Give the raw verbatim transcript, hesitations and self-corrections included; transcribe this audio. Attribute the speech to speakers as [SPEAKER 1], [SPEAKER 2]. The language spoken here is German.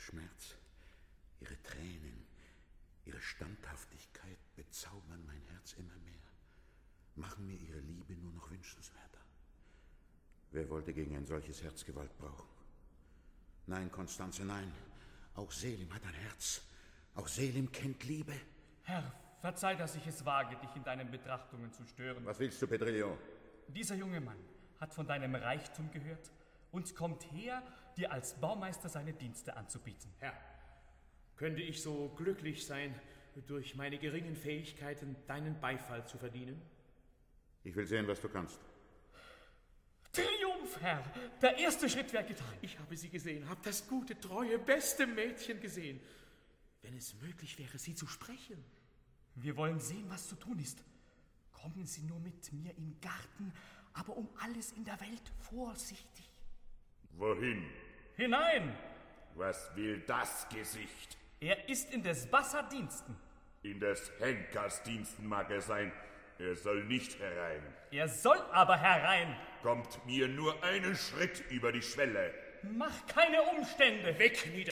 [SPEAKER 1] Schmerz, ihre Tränen, ihre Standhaftigkeit bezaubern mein Herz immer mehr, machen mir ihre Liebe nur noch wünschenswerter. Wer wollte gegen ein solches Herz Gewalt brauchen? Nein, Constanze, nein. Auch Selim hat ein Herz. Auch Selim kennt Liebe.
[SPEAKER 2] Herr, verzeih, dass ich es wage, dich in deinen Betrachtungen zu stören.
[SPEAKER 1] Was willst du, Pedrillo?
[SPEAKER 2] Dieser junge Mann hat von deinem Reichtum gehört und kommt her, dir als Baumeister seine Dienste anzubieten.
[SPEAKER 3] Herr, könnte ich so glücklich sein, durch meine geringen Fähigkeiten deinen Beifall zu verdienen?
[SPEAKER 1] Ich will sehen, was du kannst.
[SPEAKER 2] Triumph, Herr! Der erste Schritt wäre getan.
[SPEAKER 3] Ich habe sie gesehen, habe das gute, treue, beste Mädchen gesehen. Wenn es möglich wäre, sie zu sprechen.
[SPEAKER 2] Wir wollen sehen, was zu tun ist. Kommen Sie nur mit mir in den Garten, aber um alles in der Welt vorsichtig.
[SPEAKER 4] Wohin?
[SPEAKER 2] Hinein!
[SPEAKER 4] Was will das Gesicht?
[SPEAKER 2] Er ist in des Bassa Diensten.
[SPEAKER 4] In des Henkers Diensten mag er sein. Er soll nicht herein.
[SPEAKER 2] Er soll aber herein.
[SPEAKER 4] Kommt mir nur einen Schritt über die Schwelle.
[SPEAKER 2] Mach keine Umstände.
[SPEAKER 3] Weg, nieder.